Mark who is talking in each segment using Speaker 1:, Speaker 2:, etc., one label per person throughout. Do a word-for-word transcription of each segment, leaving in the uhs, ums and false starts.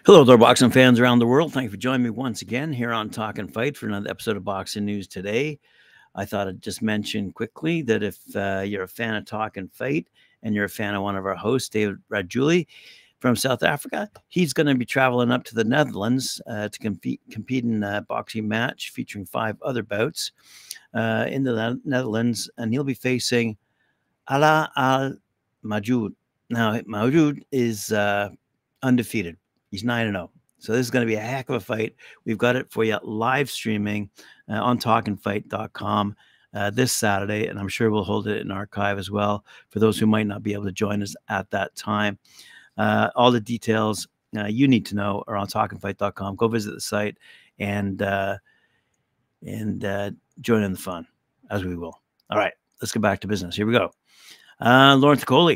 Speaker 1: Hello there, boxing fans around the world. Thank you for joining me once again here on Talk and Fight for another episode of Boxing News Today. I thought I'd just mention quickly that if uh, you're a fan of Talk and Fight and you're a fan of one of our hosts, David Rajuli from South Africa, he's going to be traveling up to the Netherlands uh, to compete compete in a boxing match featuring five other bouts uh, in the Netherlands, and he'll be facing Ala Al Majoud. Now, Majoud is uh, undefeated. He's nine and oh. So this is going to be a heck of a fight. We've got it for you live streaming uh, on talk and fight dot com uh, this Saturday, and I'm sure we'll hold it in archive as well for those who might not be able to join us at that time. Uh, all the details uh, you need to know are on talk and fight dot com. Go visit the site and uh, and uh, join in the fun, as we will. All right, let's get back to business. Here we go. Uh, Lawrence Okolie.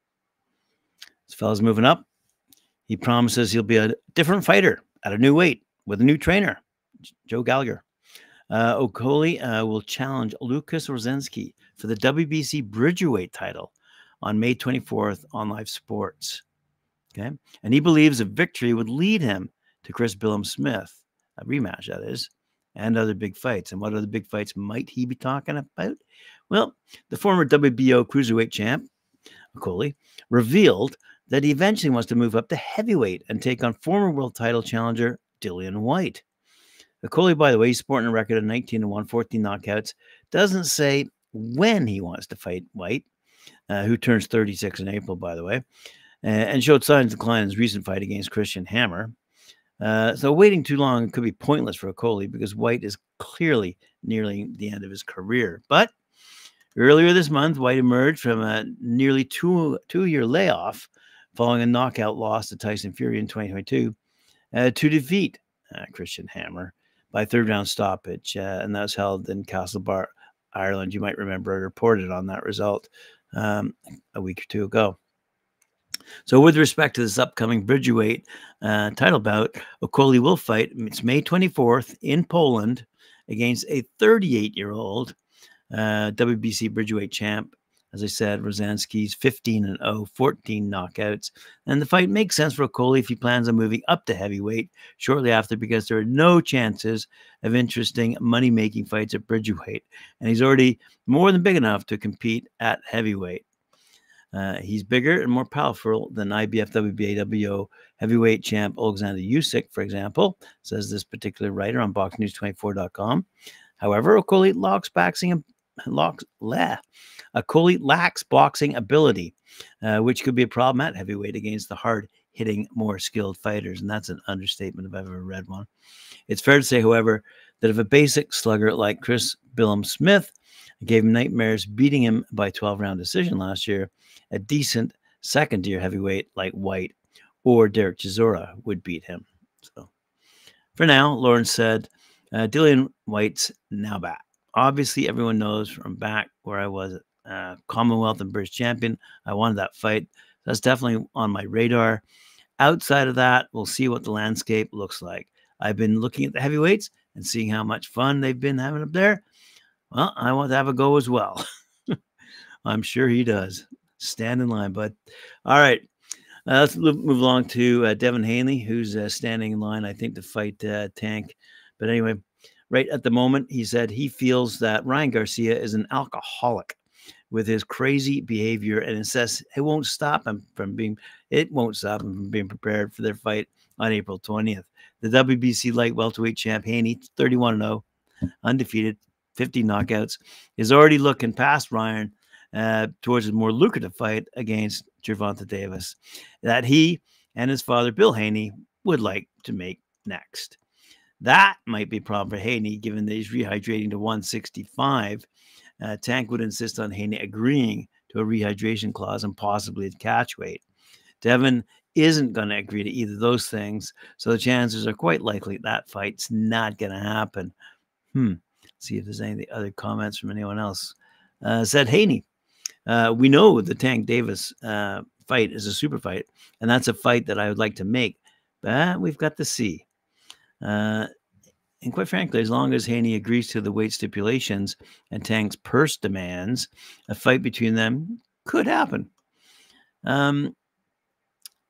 Speaker 1: This fella's moving up. He promises he'll be a different fighter at a new weight with a new trainer, Joe Gallagher. Uh, Okolie uh, will challenge Lucas Roszensky for the W B C Bridgerweight title on May twenty-fourth on Live Sports. Okay, and he believes a victory would lead him to Chris Billam-Smith, a rematch that is, and other big fights. And what other big fights might he be talking about? Well, the former W B O Cruiserweight champ, Okolie, revealed that he eventually wants to move up to heavyweight and take on former world title challenger Dillian Whyte. Okolie, by the way, he's sporting a record of nineteen and one, fourteen knockouts, doesn't say when he wants to fight Whyte, uh, who turns thirty-six in April, by the way, uh, and showed signs of decline in his recent fight against Christian Hammer. Uh, so waiting too long could be pointless for Okolie because Whyte is clearly nearly the end of his career. But earlier this month, Whyte emerged from a nearly two, two-year layoff following a knockout loss to Tyson Fury in twenty twenty-two uh, to defeat uh, Christian Hammer by third-round stoppage, uh, and that was held in Castlebar, Ireland. You might remember I reported on that result um, a week or two ago. So with respect to this upcoming Bridgerweight uh, title bout, Okolie will fight. It's May twenty-fourth in Poland against a thirty-eight-year-old uh, W B C Bridgerweight champ. As I said, Roszensky's fifteen and oh, fourteen knockouts. And the fight makes sense for Okolie if he plans on moving up to heavyweight shortly after, because there are no chances of interesting money-making fights at Bridgerweight. And he's already more than big enough to compete at heavyweight. Uh, he's bigger and more powerful than I B F W B A W O heavyweight champ Alexander Usyk, for example, says this particular writer on box news twenty-four dot com. However, Okolie locks boxing locks leh. Okolie lacks boxing ability, uh, which could be a problem at heavyweight against the hard-hitting, more skilled fighters, and that's an understatement if I've ever read one. It's fair to say, however, that if a basic slugger like Chris Billam-Smith gave him nightmares beating him by twelve-round decision last year, a decent second-tier heavyweight like Whyte or Derek Chisora would beat him. So, for now, Lawrence said, uh, Dillian Whyte's now back. Obviously, everyone knows from back where I was uh, Commonwealth and British champion, I wanted that fight. That's definitely on my radar. Outside of that, we'll see what the landscape looks like. I've been looking at the heavyweights and seeing how much fun they've been having up there. Well, I want to have a go as well. I'm sure he does. Stand in line, bud. All right. Uh, let's move along to uh, Devin Haney, who's uh, standing in line, I think, to fight uh, Tank. But anyway, right at the moment, he said he feels that Ryan Garcia is an alcoholic with his crazy behavior, and it says it won't stop him from being it won't stop him from being prepared for their fight on April twentieth. The W B C light welterweight champ Haney, thirty-one and oh, undefeated, fifty knockouts, is already looking past Ryan uh, towards a more lucrative fight against Gervonta Davis that he and his father Bill Haney would like to make next. That might be a problem for Haney, given that he's rehydrating to one sixty-five. Uh, Tank would insist on Haney agreeing to a rehydration clause and possibly at catch weight. Devin isn't going to agree to either of those things, so the chances are quite likely that fight's not going to happen. Hmm. See if there's any other comments from anyone else. Uh, said Haney, uh, we know the Tank Davis uh, fight is a super fight, and that's a fight that I would like to make, but we've got to see. Uh, and quite frankly, as long as Haney agrees to the weight stipulations and Tank's purse demands, a fight between them could happen. Um,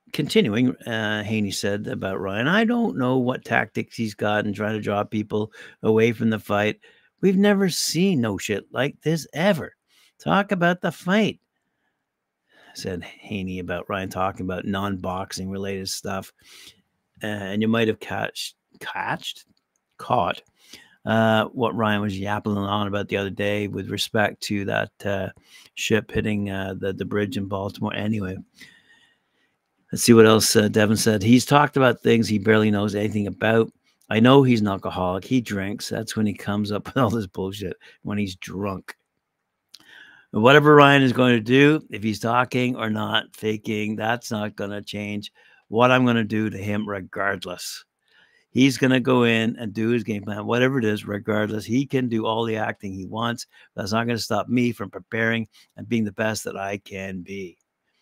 Speaker 1: continuing, uh, Haney said about Ryan, I don't know what tactics he's got in trying to draw people away from the fight. We've never seen no shit like this ever. Talk about the fight, said Haney about Ryan talking about non-boxing related stuff. Uh, and you might have catched, catched, caught uh, what Ryan was yapping on about the other day with respect to that uh, ship hitting uh, the, the bridge in Baltimore. Anyway, let's see what else uh, Devin said. He's talked about things he barely knows anything about. I know he's an alcoholic. He drinks. That's when he comes up with all this bullshit, when he's drunk. Whatever Ryan is going to do, if he's talking or not faking, that's not going to change what I'm going to do to him regardless. He's going to go in and do his game plan, whatever it is, regardless. He can do all the acting he wants. That's not going to stop me from preparing and being the best that I can be.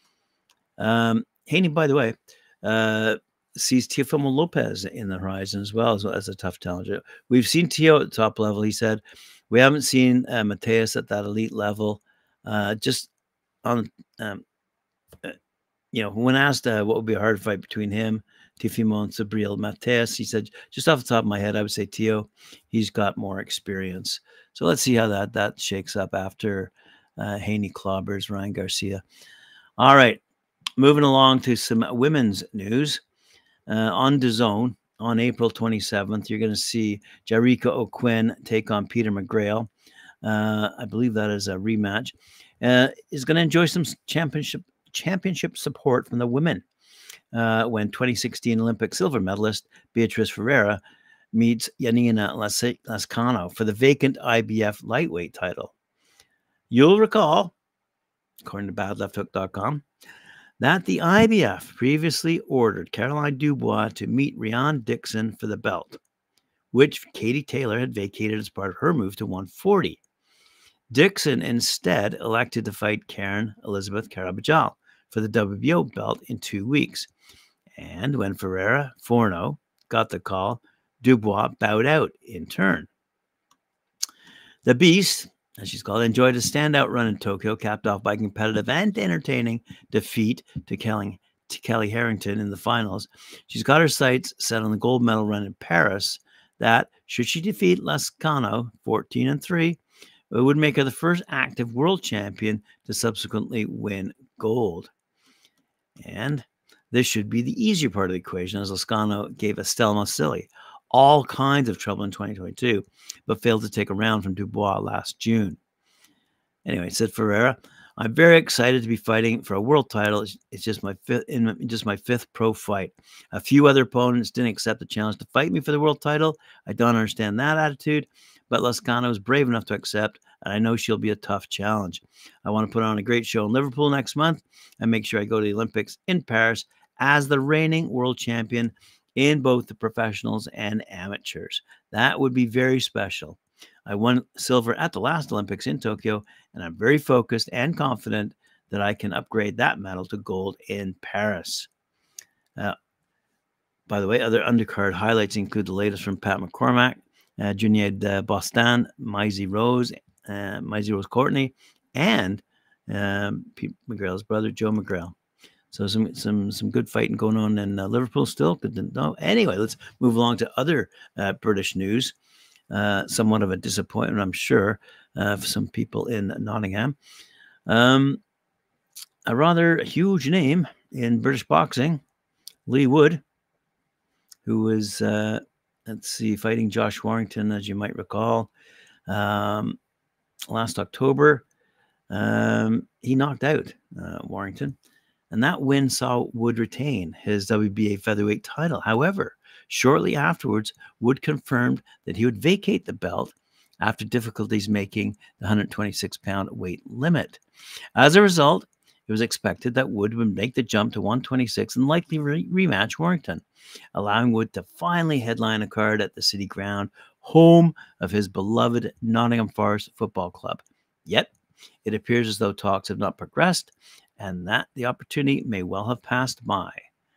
Speaker 1: Um, Haney, by the way, uh, sees Teofimo Lopez in the horizon as well as, as a tough challenger. We've seen Teo at the top level, he said. We haven't seen uh, Mateus at that elite level. Uh, just on, um, uh, you know, when asked uh, what would be a hard fight between him, Teofimo, and Subriel Mateus, he said, just off the top of my head, I would say Teo. He's got more experience. So let's see how that that shakes up after uh, Haney clobbers Ryan Garcia. All right, moving along to some women's news. Uh, on DAZN, on April twenty-seventh, you're going to see Jarika O'Quinn take on Peter McGrail. Uh, I believe that is a rematch. Uh, is going to enjoy some championship championship support from the women uh, when twenty sixteen Olympic silver medalist Beatriz Ferreira meets Yanina Lascano for the vacant I B F lightweight title. You'll recall, according to bad left hook dot com, that the I B F previously ordered Caroline Dubois to meet Rian Dixon for the belt, which Katie Taylor had vacated as part of her move to one forty. Dixon instead elected to fight Karen Elizabeth Carabajal for the W B O belt in two weeks. And when Ferreira Forno got the call, Dubois bowed out in turn. The Beast, as she's called, enjoyed a standout run in Tokyo, capped off by competitive and entertaining defeat to Kelly, to Kelly Harrington in the finals. She's got her sights set on the gold medal run in Paris that, should she defeat Lascano fourteen and three, it would make her the first active world champion to subsequently win gold. And this should be the easier part of the equation, as Lascano gave Estelle Massili all kinds of trouble in twenty twenty-two, but failed to take a round from Dubois last June. Anyway, said Ferreira, I'm very excited to be fighting for a world title. It's, it's just my fifth, in just my fifth pro fight. A few other opponents didn't accept the challenge to fight me for the world title. I don't understand that attitude, but Lascano is brave enough to accept, and I know she'll be a tough challenge. I want to put on a great show in Liverpool next month and make sure I go to the Olympics in Paris as the reigning world champion in both the professionals and amateurs. That would be very special. I won silver at the last Olympics in Tokyo, and I'm very focused and confident that I can upgrade that medal to gold in Paris. Uh, by the way, other undercard highlights include the latest from Pat McCormack, uh, Junaid uh, Bostan, Maisie Rose, uh, Maisie Rose Courtney, and um, Pete McGrail's brother, Joe McGrail. So some some some good fighting going on in uh, Liverpool still. Good to know. Anyway, let's move along to other uh, British news. Uh, somewhat of a disappointment, I'm sure, uh, for some people in Nottingham. Um, a rather huge name in British boxing, Lee Wood, who was, uh, let's see, fighting Josh Warrington, as you might recall, um, last October. Um, he knocked out uh, Warrington. And that win saw Wood retain his W B A featherweight title. However, shortly afterwards, Wood confirmed that he would vacate the belt after difficulties making the one twenty-six pound weight limit. As a result, it was expected that Wood would make the jump to one twenty-six and likely re rematch Warrington, allowing Wood to finally headline a card at the City Ground, home of his beloved Nottingham Forest Football Club. Yet, it appears as though talks have not progressed, and that the opportunity may well have passed by.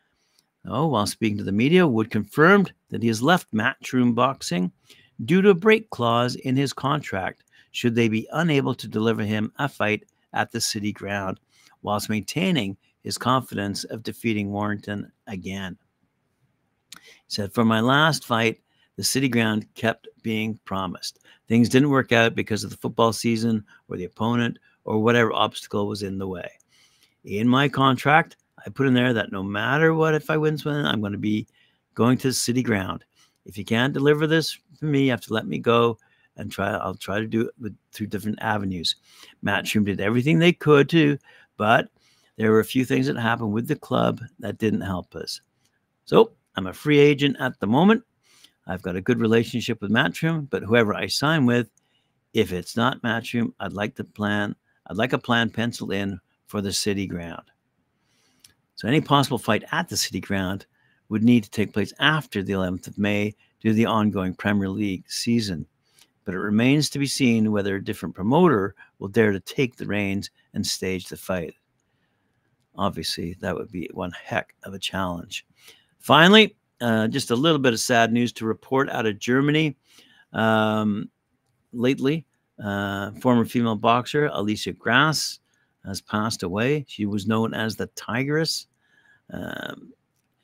Speaker 1: Oh, while speaking to the media, Wood confirmed that he has left Matchroom Boxing due to a break clause in his contract should they be unable to deliver him a fight at the City Ground, whilst maintaining his confidence of defeating Warrington again. He said, "For my last fight, the City Ground kept being promised. Things didn't work out because of the football season or the opponent or whatever obstacle was in the way. In my contract, I put in there that no matter what, if I win, I'm going to be going to the City Ground. If you can't deliver this for me, you have to let me go and try. I'll try to do it with, through different avenues." Matchroom did everything they could to, but there were a few things that happened with the club that didn't help us. So I'm a free agent at the moment. I've got a good relationship with Matchroom, but whoever I sign with, if it's not Matchroom, I'd like to plan. I'd like a plan penciled in for the City Ground. So any possible fight at the City Ground would need to take place after the eleventh of May due to the ongoing Premier League season. But it remains to be seen whether a different promoter will dare to take the reins and stage the fight. Obviously, that would be one heck of a challenge. Finally, uh, just a little bit of sad news to report out of Germany. Um, lately, uh, former female boxer Alicia Grass has passed away. She was known as the Tigress. Um,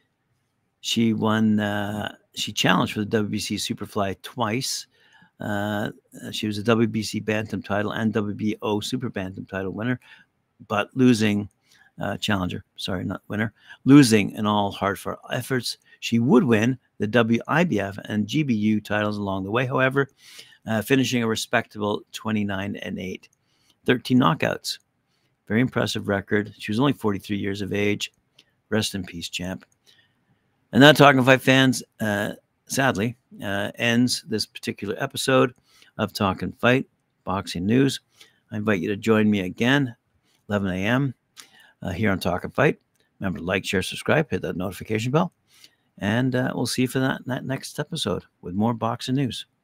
Speaker 1: she won, uh, she challenged for the W B C Superfly twice. Uh, she was a W B C Bantam title and W B O Super Bantam title winner, but losing, uh, challenger, sorry, not winner, losing in all hard-fought efforts. She would win the W I B F and G B U titles along the way, however, uh, finishing a respectable twenty-nine and eight, thirteen knockouts. Very impressive record. She was only forty-three years of age. Rest in peace, champ. And that, Talking Fight fans, uh, sadly, uh, ends this particular episode of Talking Fight Boxing News. I invite you to join me again, eleven a m Uh, here on Talking Fight. Remember to like, share, subscribe, hit that notification bell. And uh, we'll see you for that, that next episode with more boxing news.